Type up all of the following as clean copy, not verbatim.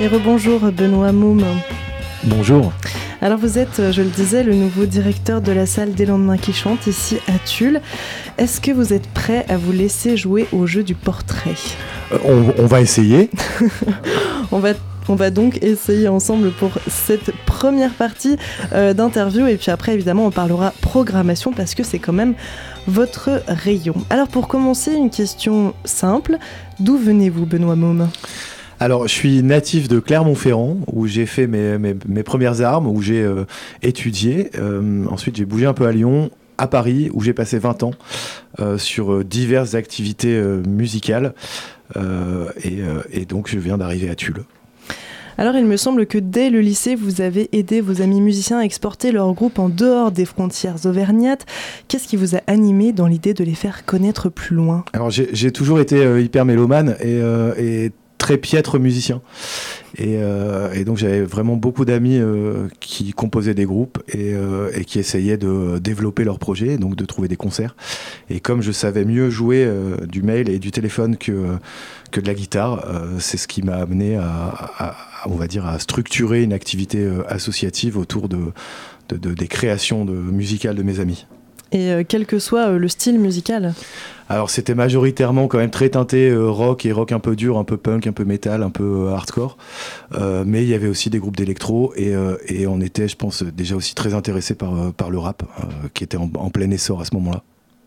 Et rebonjour Benoît Moum. Bonjour. Alors vous êtes, je le disais, le nouveau directeur de la salle des Lendemains qui chantent ici à Tulle. Est-ce que vous êtes prêt à vous laisser jouer au jeu du portrait ? On va essayer. On va donc essayer ensemble pour cette première partie d'interview, et puis après évidemment on parlera programmation parce que c'est quand même votre rayon. Alors pour commencer, une question simple, d'où venez-vous Benoît Moum ? Alors je suis natif de Clermont-Ferrand où j'ai fait mes premières armes, où j'ai étudié. Ensuite j'ai bougé un peu à Lyon, à Paris où j'ai passé 20 ans sur diverses activités musicales et donc je viens d'arriver à Tulle. Alors il me semble que dès le lycée, vous avez aidé vos amis musiciens à exporter leur groupe en dehors des frontières auvergnates. Qu'est-ce qui vous a animé dans l'idée de les faire connaître plus loin ? Alors j'ai toujours été hyper mélomane et très piètre musicien. Et donc j'avais vraiment beaucoup d'amis qui composaient des groupes et qui essayaient de développer leurs projets, donc de trouver des concerts. Et comme je savais mieux jouer du mail et du téléphone que de la guitare, c'est ce qui m'a amené on va dire, à structurer une activité associative autour des créations musicales de mes amis. Et quel que soit le style musical ? Alors c'était majoritairement quand même très teinté rock et rock un peu dur, un peu punk, un peu métal, un peu hardcore. Mais il y avait aussi des groupes d'électro et on était, je pense, déjà aussi très intéressés par le rap qui était en plein essor à ce moment-là.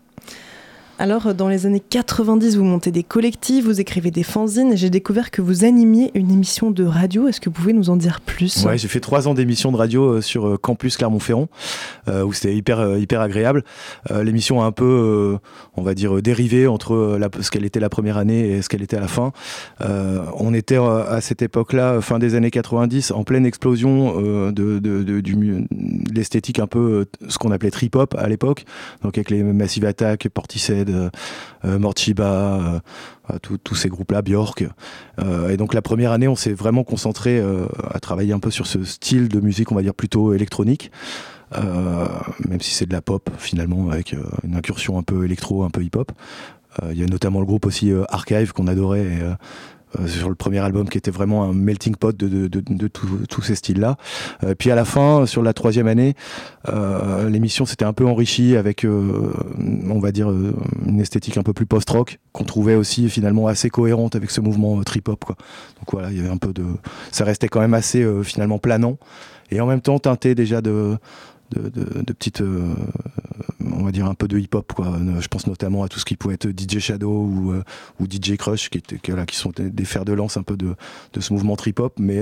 Alors, dans les années 90, vous montez des collectifs, vous écrivez des fanzines, et j'ai découvert que vous animiez une émission de radio. Est-ce que vous pouvez nous en dire plus ? Ouais, j'ai fait 3 ans d'émission de radio sur Campus Clermont-Ferrand, où c'était hyper agréable. L'émission a un peu, on va dire, dérivé entre ce qu'elle était la première année et ce qu'elle était à la fin. On était à cette époque-là, fin des années 90, en pleine explosion de l'esthétique un peu, ce qu'on appelait trip-hop à l'époque, donc avec les Massive Attack, Portishead, Morchiba, tous ces groupes-là, Björk. Et donc la première année, on s'est vraiment concentré à travailler un peu sur ce style de musique, on va dire plutôt électronique, même si c'est de la pop finalement, avec une incursion un peu électro, un peu hip-hop. Il y a notamment le groupe aussi Archive qu'on adorait, sur le premier album qui était vraiment un melting pot de tous ces styles-là. Puis à la fin, sur la 3e année, l'émission s'était un peu enrichie avec, on va dire, une esthétique un peu plus post-rock qu'on trouvait aussi finalement assez cohérente avec ce mouvement trip-hop, quoi. Donc voilà, il y avait un peu ça restait quand même assez finalement planant et en même temps teinté déjà de petites, on va dire un peu de hip-hop, quoi. Je pense notamment à tout ce qui pouvait être DJ Shadow ou DJ Crush qui sont des fers de lance un peu de ce mouvement trip-hop, mais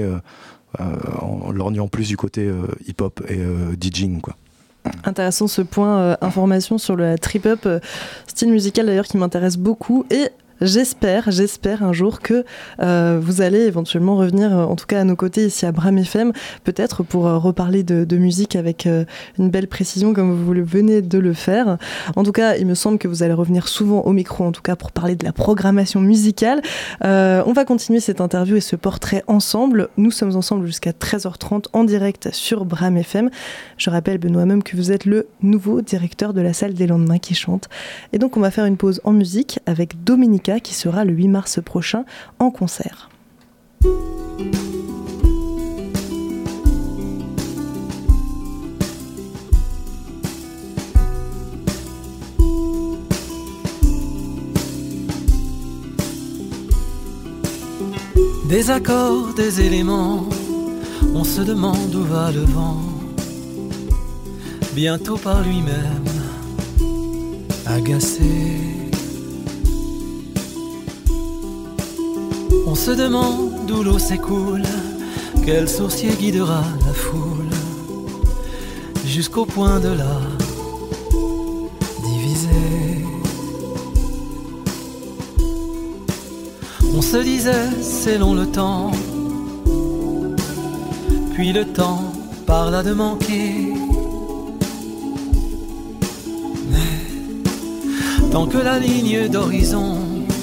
en lorgnant plus du côté hip-hop et DJing, quoi. Intéressant ce point information sur le trip-up, style musical d'ailleurs qui m'intéresse beaucoup, et j'espère un jour que vous allez éventuellement revenir, en tout cas à nos côtés ici à Bram FM, peut-être pour reparler de musique avec une belle précision comme vous venez de le faire. En tout cas, il me semble que vous allez revenir souvent au micro, en tout cas pour parler de la programmation musicale. On va continuer cette interview et ce portrait ensemble. Nous sommes ensemble jusqu'à 13h30 en direct sur Bram FM. Je rappelle, Benoît Moum, que vous êtes le nouveau directeur de la salle des Lendemains qui chantent. Et donc on va faire une pause en musique avec Dominique qui sera le 8 mars prochain en concert. Des accords, des éléments, on se demande où va le vent. Bientôt par lui-même, agacé. On se demande où l'eau s'écoule, quel sourcier guidera la foule, jusqu'au point de la diviser. On se disait c'est long le temps, puis le temps parla de manquer. Mais tant que la ligne d'horizon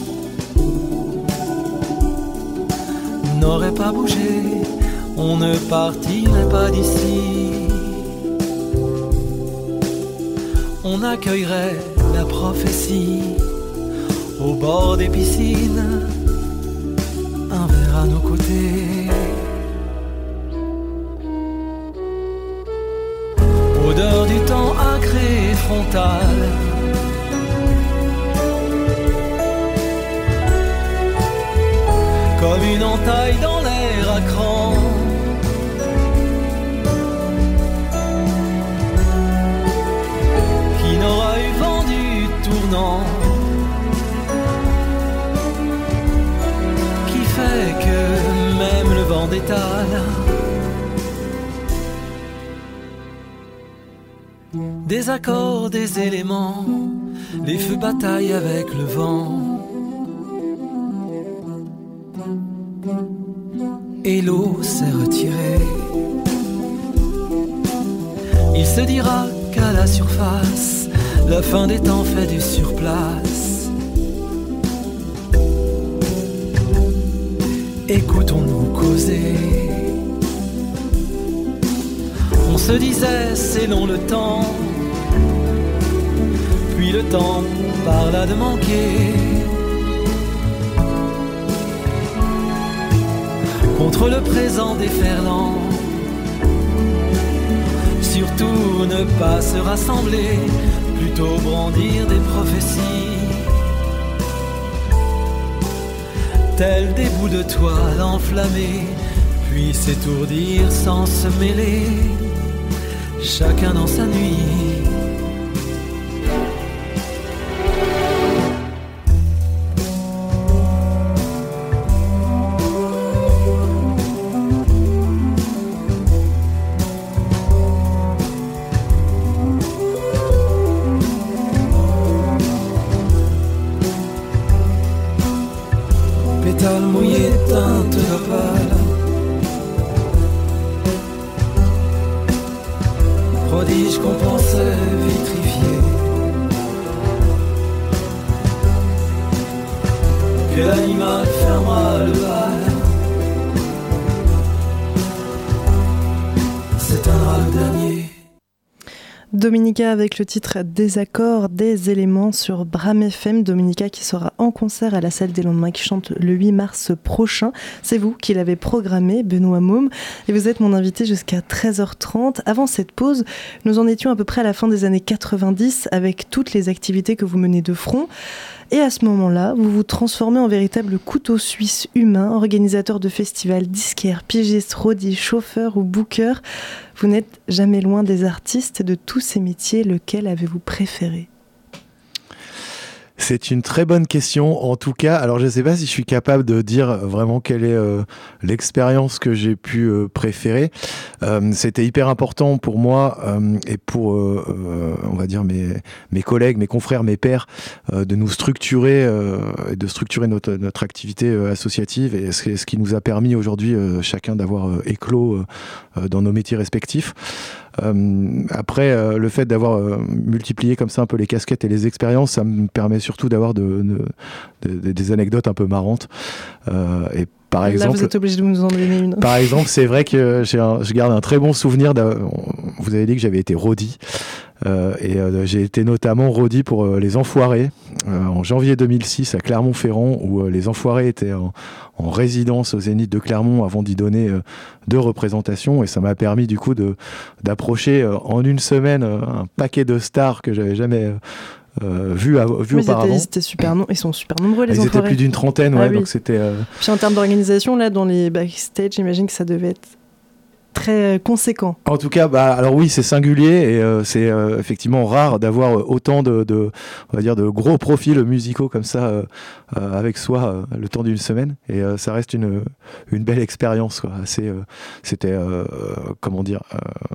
n'aurait pas bougé, on ne partirait pas d'ici. On accueillerait la prophétie au bord des piscines, un verre à nos côtés. bataille dans l'air à cran. Qui n'aura eu vent du tournant, qui fait que même le vent détale. Des accords, des éléments, les feux bataillent avec le vent. Et l'eau s'est retirée. Il se dira qu'à la surface, la fin des temps fait du surplace. Écoutons-nous causer. On se disait c'est long le temps, puis le temps parla de manquer. Contre le présent déferlant, surtout ne pas se rassembler, plutôt brandir des prophéties. Tels des bouts de toile enflammés, puis s'étourdir sans se mêler, chacun dans sa nuit. Pétale mouillé, teinte d'opale, prodige qu'on pensait vitrifié. Quel animal fermera le bal, s'éteindra le dernier. Dominica avec le titre Désaccords, des éléments sur Bram FM. Dominica qui sera en concert à la Salle des Lendemains, qui chante le 8 mars prochain. C'est vous qui l'avez programmé, Benoît Môme, et vous êtes mon invité jusqu'à 13h30. Avant cette pause, nous en étions à peu près à la fin des années 90 avec toutes les activités que vous menez de front. Et à ce moment-là, vous vous transformez en véritable couteau suisse humain, organisateur de festivals, disquaire, pigiste, roadie, chauffeur ou booker. Vous n'êtes jamais loin des artistes. De tous ces métiers, lequel avez-vous préféré ? C'est une très bonne question. En tout cas, alors je ne sais pas si je suis capable de dire vraiment quelle est l'expérience que j'ai pu préférer. C'était hyper important pour moi et pour, on va dire, mes collègues, mes confrères, mes pairs, de nous structurer et de structurer notre activité associative, et ce qui nous a permis aujourd'hui chacun d'avoir éclos dans nos métiers respectifs. Après, le fait d'avoir multiplié comme ça un peu les casquettes et les expériences, ça me permet surtout d'avoir des anecdotes un peu marrantes. Et par exemple, là, vous êtes obligé de nous en donner une. Par exemple, c'est vrai que je garde un très bon souvenir. Vous avez dit que j'avais été roadie. J'ai été notamment roadie pour Les Enfoirés en janvier 2006 à Clermont-Ferrand, où Les Enfoirés étaient en résidence au Zénith de Clermont avant d'y donner 2 représentations, et ça m'a permis du coup d'approcher en une semaine un paquet de stars que j'avais jamais vu auparavant. Ils sont super nombreux, les Enfoirés. Ils étaient plus d'une trentaine, ouais, oui. donc c'était... Puis en termes d'organisation, là, dans les backstage, j'imagine que ça devait être très conséquent. En tout cas, alors oui, c'est singulier, et c'est effectivement rare d'avoir autant on va dire, de gros profils musicaux comme ça avec soi le temps d'une semaine, et ça reste une belle expérience, quoi. C'était comment dire,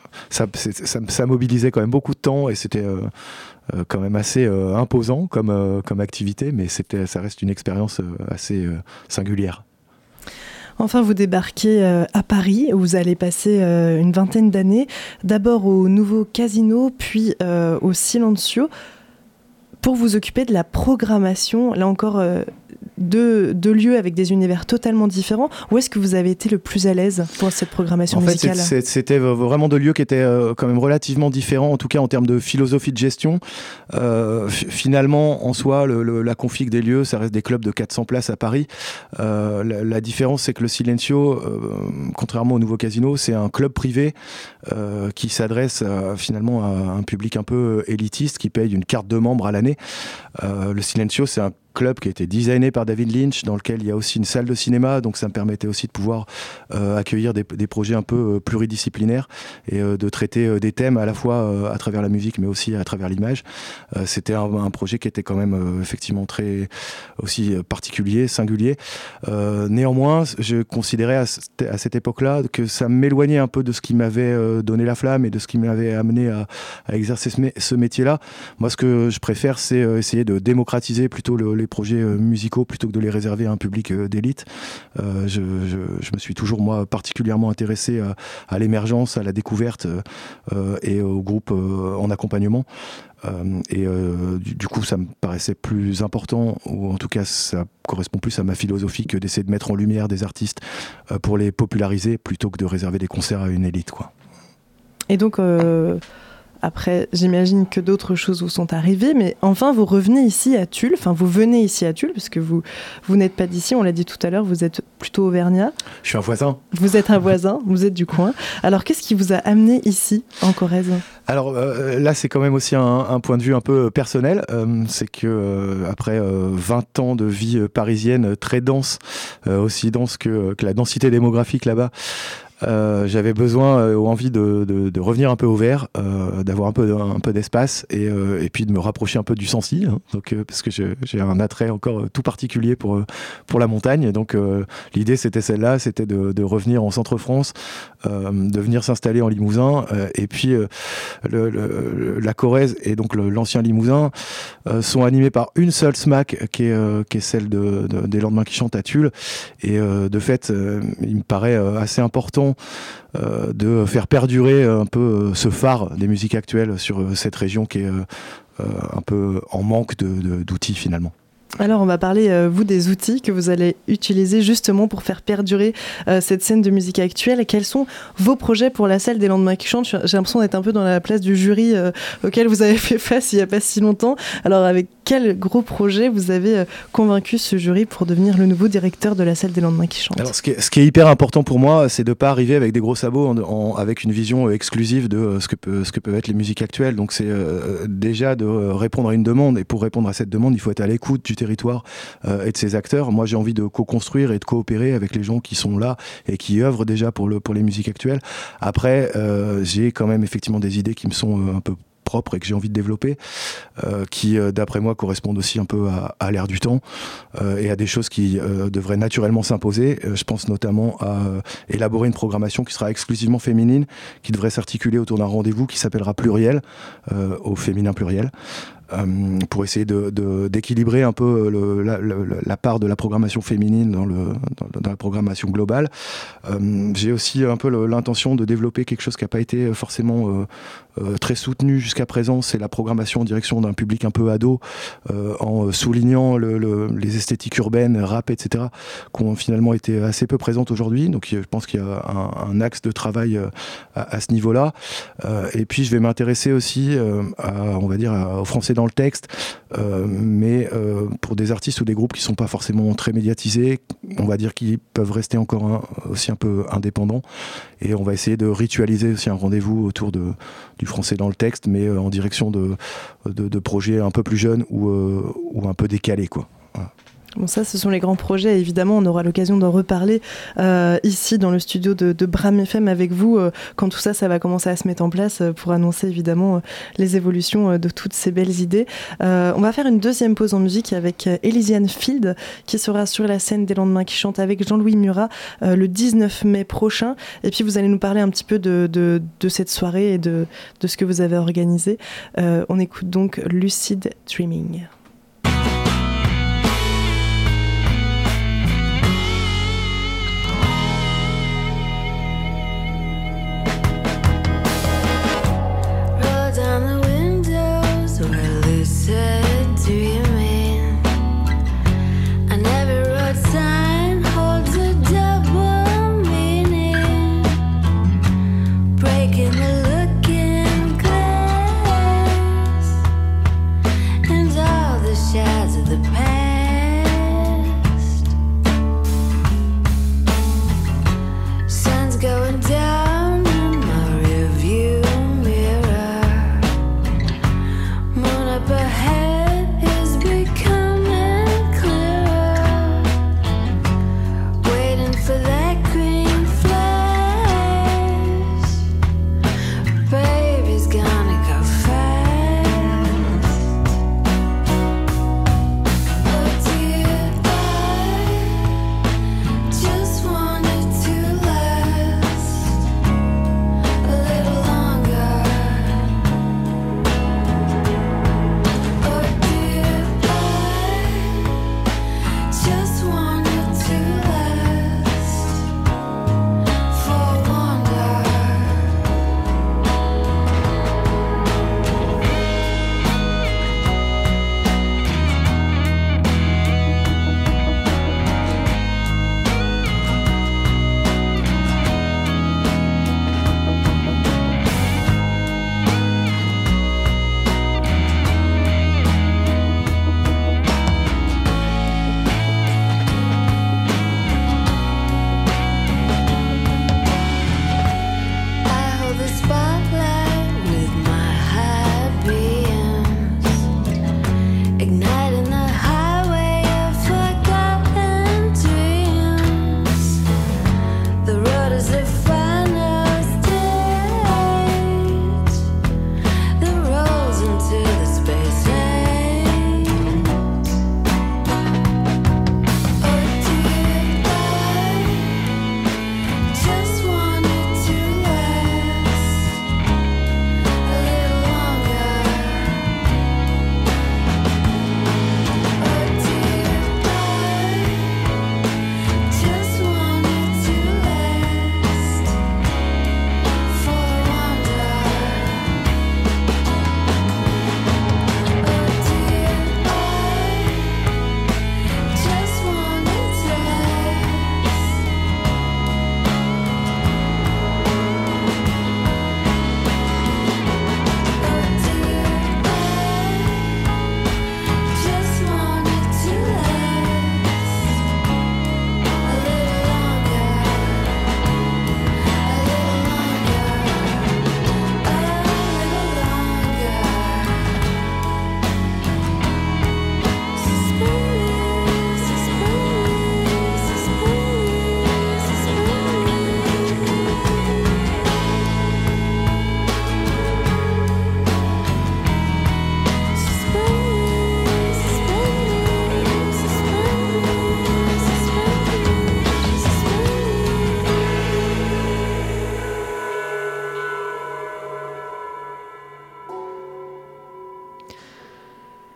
ça mobilisait quand même beaucoup de temps, et c'était quand même assez imposant comme activité, mais ça reste une expérience assez singulière. Enfin, vous débarquez à Paris, où vous allez passer une vingtaine d'années, d'abord au nouveau Casino, puis au Silencio, pour vous occuper de la programmation, là encore deux lieux avec des univers totalement différents. Où est-ce que vous avez été le plus à l'aise pour cette programmation musicale ? En fait, c'était vraiment 2 lieux qui étaient quand même relativement différents, en tout cas en termes de philosophie de gestion. Finalement, en soi, la config des lieux, ça reste des clubs de 400 places à Paris. La différence, c'est que le Silencio, contrairement au nouveau Casino, c'est un club privé qui s'adresse finalement à un public un peu élitiste, qui paye une carte de membre à l'année. Le Silencio, c'est un club qui a été designé par David Lynch, dans lequel il y a aussi une salle de cinéma, donc ça me permettait aussi de pouvoir accueillir des projets un peu pluridisciplinaires et de traiter des thèmes à la fois à travers la musique mais aussi à travers l'image. C'était un projet qui était quand même effectivement très aussi particulier, singulier. Néanmoins, je considérais à cette époque-là que ça m'éloignait un peu de ce qui m'avait donné la flamme et de ce qui m'avait amené à exercer ce métier-là. Moi, ce que je préfère, c'est essayer de démocratiser plutôt les projets musicaux plutôt que de les réserver à un public d'élite. Je me suis toujours, moi, particulièrement intéressé à l'émergence, à la découverte et au groupe en accompagnement. Du coup, ça me paraissait plus important, ou en tout cas, ça correspond plus à ma philosophie que d'essayer de mettre en lumière des artistes pour les populariser plutôt que de réserver des concerts à une élite, quoi. Et donc... Après, j'imagine que d'autres choses vous sont arrivées, mais enfin, vous revenez ici à Tulle, enfin, vous venez ici à Tulle, parce que vous n'êtes pas d'ici, on l'a dit tout à l'heure, vous êtes plutôt auvergnat. Je suis un voisin. Vous êtes un voisin, vous êtes du coin. Alors, qu'est-ce qui vous a amené ici, en Corrèze ? Alors là, c'est quand même aussi un point de vue un peu personnel. C'est que après 20 ans de vie parisienne très dense, aussi dense que la densité démographique là-bas, j'avais besoin ou envie de revenir un peu au vert, d'avoir un peu d'espace et puis de me rapprocher un peu du Sancy, hein, donc parce que j'ai un attrait encore tout particulier pour la montagne. Donc l'idée c'était celle-là, c'était de revenir en Centre-France, de venir s'installer en Limousin, et puis la Corrèze et donc l'ancien Limousin sont animés par une seule SMAC qui est celle des Lendemains qui chantent à Tulle, et de fait il me paraît assez important de faire perdurer un peu ce phare des musiques actuelles sur cette région qui est un peu en manque d'outils finalement. Alors on va parler, vous, des outils que vous allez utiliser justement pour faire perdurer cette scène de musique actuelle. Quels sont vos projets pour la salle des Lendemains qui chantent ? J'ai l'impression d'être un peu dans la place du jury auquel vous avez fait face il n'y a pas si longtemps. Alors avec quel gros projet vous avez convaincu ce jury pour devenir le nouveau directeur de la salle des Lendemains qui chantent ? Alors ce qui est hyper important pour moi, c'est de ne pas arriver avec des gros sabots avec une vision exclusive de ce que peuvent être les musiques actuelles. Donc c'est déjà de répondre à une demande, et pour répondre à cette demande, il faut être à l'écoute du territoire et de ses acteurs. Moi, j'ai envie de co-construire et de coopérer avec les gens qui sont là et qui œuvrent déjà pour les musiques actuelles. Après, j'ai quand même effectivement des idées qui me sont un peu propres et que j'ai envie de développer, qui d'après moi correspondent aussi un peu à l'ère du temps et à des choses qui devraient naturellement s'imposer. Je pense notamment à élaborer une programmation qui sera exclusivement féminine, qui devrait s'articuler autour d'un rendez-vous qui s'appellera Pluriel, au féminin pluriel, pour essayer d'équilibrer un peu la part de la programmation féminine dans la programmation globale. J'ai aussi un peu l'intention de développer quelque chose qui n'a pas été forcément très soutenu jusqu'à présent, c'est la programmation en direction d'un public un peu ado, en soulignant les esthétiques urbaines, rap, etc., qui ont finalement été assez peu présentes aujourd'hui. Donc je pense qu'il y a un axe de travail à ce niveau-là. Et puis je vais m'intéresser aussi on va dire aux Français dans le texte, mais pour des artistes ou des groupes qui ne sont pas forcément très médiatisés, on va dire qu'ils peuvent rester encore aussi un peu indépendants. Et on va essayer de ritualiser aussi un rendez-vous autour du français dans le texte, mais en direction de projets un peu plus jeunes ou un peu décalés, quoi. Voilà. Bon, ça, ce sont les grands projets. Évidemment, on aura l'occasion d'en reparler ici, dans le studio de Bram FM avec vous, quand tout ça va commencer à se mettre en place pour annoncer, évidemment, les évolutions de toutes ces belles idées. On va faire une deuxième pause en musique avec Elysian Field, qui sera sur la scène des Lendemains qui chantent avec Jean-Louis Murat le 19 mai prochain. Et puis, vous allez nous parler un petit peu de cette soirée et de ce que vous avez organisé. On écoute donc Lucid Dreaming. And all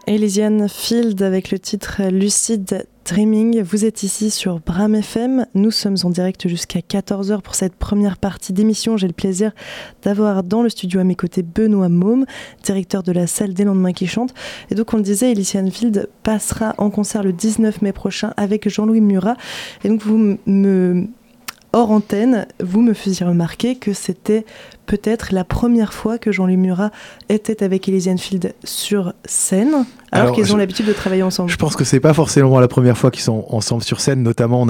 Elysian Field avec le titre Lucid Dreaming. Vous êtes ici sur Bram FM. Nous sommes en direct jusqu'à 14h pour cette première partie d'émission. J'ai le plaisir d'avoir dans le studio à mes côtés Benoît Môme, directeur de la salle des Lendemains qui chantent. Et donc on le disait, Elysian Field passera en concert le 19 mai prochain avec Jean-Louis Murat. Et donc hors antenne, vous me faisiez remarquer que c'était peut-être la première fois que Jean-Louis Murat était avec Elysian Field sur scène, alors qu'ils ont l'habitude de travailler ensemble. Je pense que c'est pas forcément la première fois qu'ils sont ensemble sur scène. Notamment,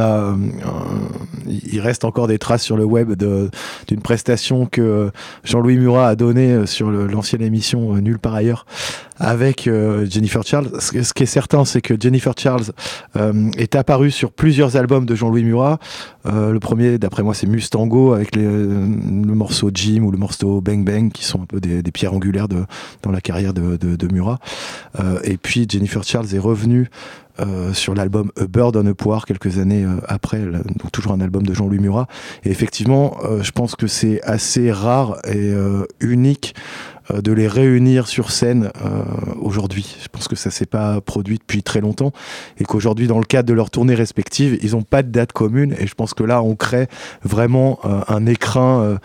il reste encore des traces sur le web d'une prestation que Jean-Louis Murat a donnée sur l'ancienne émission Nulle part ailleurs avec Jennifer Charles. Ce qui est certain, c'est que Jennifer Charles est apparue sur plusieurs albums de Jean-Louis Murat. Le premier, d'après moi, c'est Mustango avec le morceau Jim ou le morceau Bang Bang, qui sont un peu des pierres angulaires dans la carrière de Murat. Et puis Jennifer Charles est revenue sur l'album A Bird on a Poire quelques années après, donc toujours un album de Jean-Louis Murat. Et effectivement, je pense que c'est assez rare et unique de les réunir sur scène aujourd'hui. Je pense que ça s'est pas produit depuis très longtemps et qu'aujourd'hui, dans le cadre de leurs tournées respectives, ils n'ont pas de date commune, et je pense que là, on crée vraiment un écrin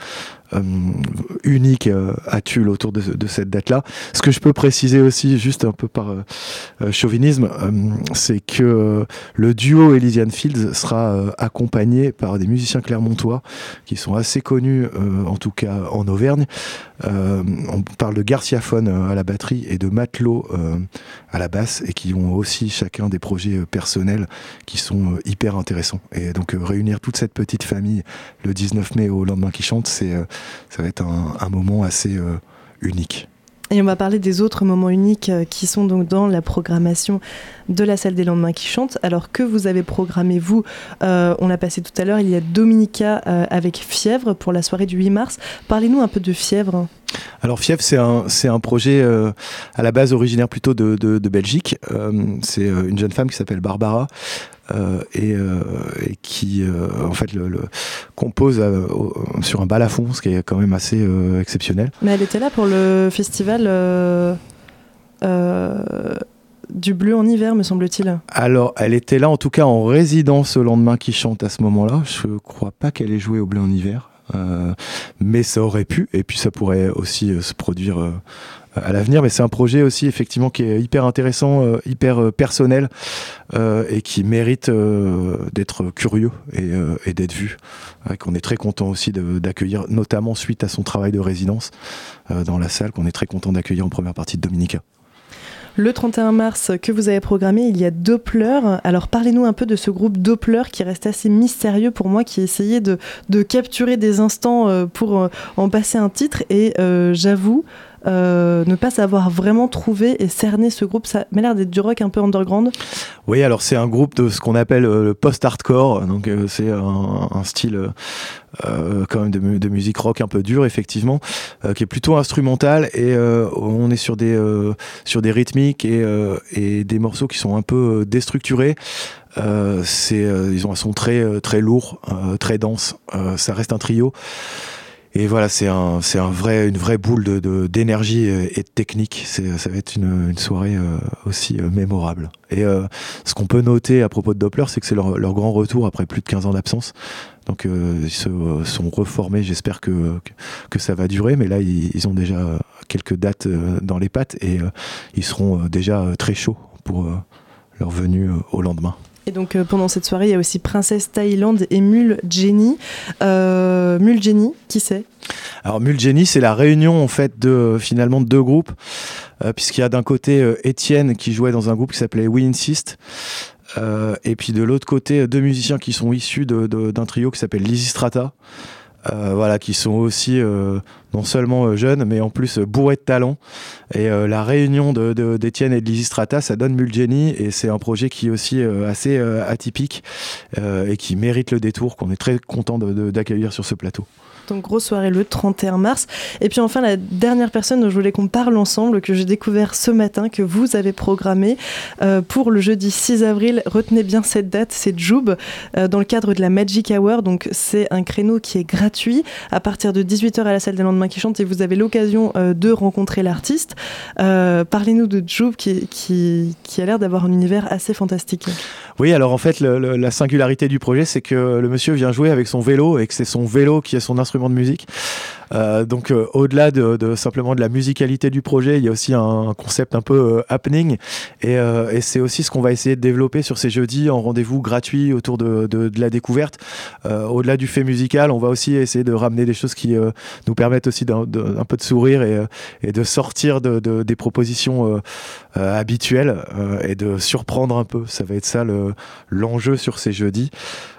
unique à Tulle autour de cette date-là. Ce que je peux préciser aussi, juste un peu par chauvinisme, c'est que le duo Elysian Fields sera accompagné par des musiciens clermontois qui sont assez connus, en tout cas en Auvergne. On parle de Garciaphone à la batterie et de Matelot à la basse, et qui ont aussi chacun des projets personnels qui sont hyper intéressants. Et donc réunir toute cette petite famille le 19 mai au Lendemain qui chante, ça va être un moment assez unique. Et on va parler des autres moments uniques qui sont donc dans la programmation de la salle des Lendemains qui chantent. Alors que vous avez programmé, vous, on l'a passé tout à l'heure, il y a Dominica avec Fièvre pour la soirée du 8 mars. Parlez-nous un peu de Fièvre. Alors Fièvre, c'est un projet à la base originaire plutôt de Belgique. C'est une jeune femme qui s'appelle Barbara, et qui en fait le compose sur un balafon, ce qui est quand même assez exceptionnel. Mais elle était là pour le festival du Bleu en hiver, me semble-t-il. Alors elle était là en tout cas en résidence au Lendemain qui chante à ce moment-là. Je crois pas qu'elle ait joué au Bleu en hiver, mais ça aurait pu, et puis ça pourrait aussi se produire à l'avenir. Mais c'est un projet aussi effectivement qui est hyper intéressant, hyper personnel, et qui mérite d'être curieux et d'être vu. Qu'on est très content aussi d'accueillir, notamment suite à son travail de résidence dans la salle, qu'on est très content d'accueillir en première partie de Dominica. Le 31 mars que vous avez programmé, il y a Doppler. Alors parlez-nous un peu de ce groupe Doppler qui reste assez mystérieux pour moi, qui essayait de capturer des instants pour en passer un titre, et j'avoue ne pas savoir vraiment trouvé et cerner ce groupe. Ça m'a l'air d'être du rock un peu underground. Oui, alors c'est un groupe de ce qu'on appelle le post-hardcore, donc c'est un style quand même de musique rock un peu dure, effectivement, qui est plutôt instrumental, et on est sur des rythmiques et des morceaux qui sont un peu déstructurés. Ils ont un son très, très lourd, très dense. Ça reste un trio. Et voilà, c'est une vraie boule d'énergie et de technique. Ça va être une soirée aussi mémorable. Et ce qu'on peut noter à propos de Doppler, c'est que c'est leur grand retour après plus de 15 ans d'absence. Donc ils se sont reformés, j'espère que ça va durer, mais là ils ont déjà quelques dates dans les pattes, et ils seront déjà très chauds pour leur venue au lendemain. Et donc pendant cette soirée, il y a aussi Princesse Thaïlande et Mule Jenny. Mule Jenny, qui c'est ? Alors Mule Jenny, c'est la réunion en fait finalement de deux groupes, puisqu'il y a d'un côté Étienne qui jouait dans un groupe qui s'appelait We Insist, et puis de l'autre côté deux musiciens qui sont issus d'un trio qui s'appelle Lysistrata. Voilà, qui sont aussi non seulement jeunes, mais en plus bourrés de talent. Et la réunion d'Étienne et de Lysistrata, ça donne Mule Jenny, et c'est un projet qui est aussi assez atypique et qui mérite le détour, qu'on est très content d'accueillir sur ce plateau. Donc grosse soirée le 31 mars. Et puis enfin la dernière personne dont je voulais qu'on parle ensemble, que j'ai découvert ce matin, que vous avez programmé pour le jeudi 6 avril. Retenez bien cette date, c'est Joub, dans le cadre de la Magic Hour. Donc c'est un créneau qui est gratuit à partir de 18h à la salle des Lendemains qui chantent et vous avez l'occasion de rencontrer l'artiste. Parlez-nous de Joub qui a l'air d'avoir un univers assez fantastique. Oui, alors en fait la singularité du projet, c'est que le monsieur vient jouer avec son vélo et que c'est son vélo qui est son instrument de musique. Donc au-delà de simplement de la musicalité du projet, il y a aussi un concept un peu happening et c'est aussi ce qu'on va essayer de développer sur ces jeudis en rendez-vous gratuit autour de la découverte. Au-delà du fait musical, on va aussi essayer de ramener des choses qui nous permettent aussi un peu de sourire et de sortir des propositions habituelles et de surprendre un peu. Ça va être ça l'enjeu sur ces jeudis.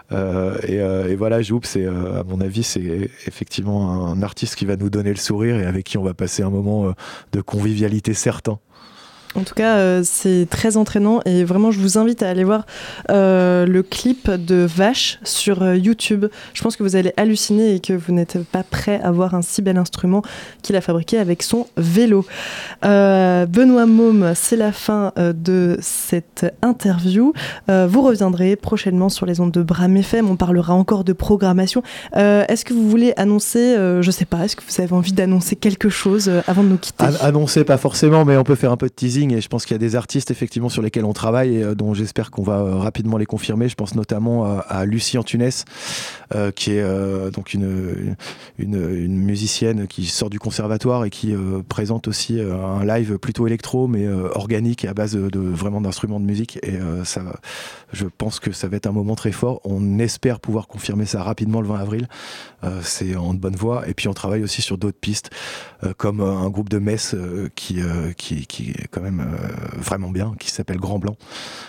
Et voilà, Joub, c'est à mon avis, c'est effectivement un artiste qui va nous donner le sourire et avec qui on va passer un moment de convivialité certain. En tout cas, c'est très entraînant et vraiment, je vous invite à aller voir le clip de Vache sur YouTube. Je pense que vous allez halluciner et que vous n'êtes pas prêt à voir un si bel instrument qu'il a fabriqué avec son vélo. Benoît Môme, c'est la fin de cette interview. Vous reviendrez prochainement sur les ondes de Bram FM. On parlera encore de programmation. Est-ce que vous voulez annoncer, je sais pas, est-ce que vous avez envie d'annoncer quelque chose avant de nous quitter ? Annoncer, pas forcément, mais on peut faire un peu de teasing. Et je pense qu'il y a des artistes effectivement sur lesquels on travaille et dont j'espère qu'on va rapidement les confirmer. Je pense notamment à Lucie Antunes, qui est donc une musicienne qui sort du conservatoire et qui présente aussi un live plutôt électro mais organique et à base de vraiment d'instruments de musique. Et je pense que ça va être un moment très fort. On espère pouvoir confirmer ça rapidement le 20 avril. C'est en bonne voie. Et puis on travaille aussi sur d'autres pistes comme un groupe de Metz qui est quand même vraiment bien, qui s'appelle Grand Blanc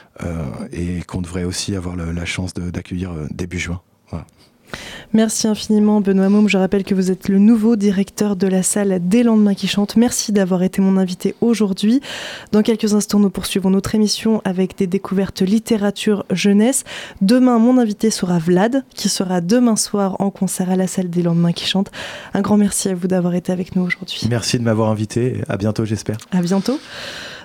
et qu'on devrait aussi avoir la chance d'accueillir début juin. Voilà. Merci infiniment Benoît Môme, je rappelle que vous êtes le nouveau directeur de la salle des Lendemains qui chantent. Merci d'avoir été mon invité aujourd'hui. Dans quelques instants, nous poursuivons notre émission avec des découvertes littérature jeunesse. Demain, mon invité sera Vlad, qui sera demain soir en concert à la salle des Lendemains qui chantent. Un grand merci à vous d'avoir été avec nous aujourd'hui. Merci de m'avoir invité, à bientôt j'espère. À bientôt.